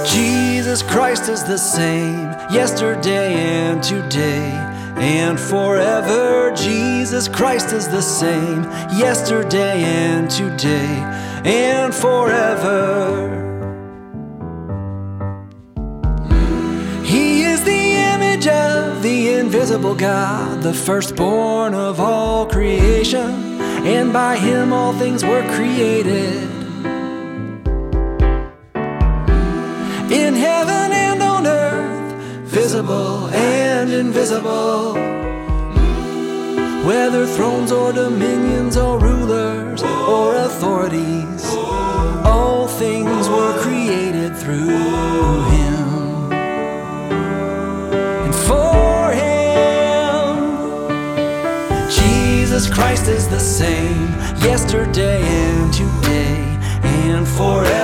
Jesus Christ is the same yesterday and today and forever. Jesus Christ is the same yesterday and today and forever. He is the image of the invisible God, the firstborn of all creation, and by him all things were created. In heaven and on earth, visible and invisible, whether thrones or dominions or rulers or authorities, all things were created through him and for him. Jesus Christ is the same yesterday and today and forever.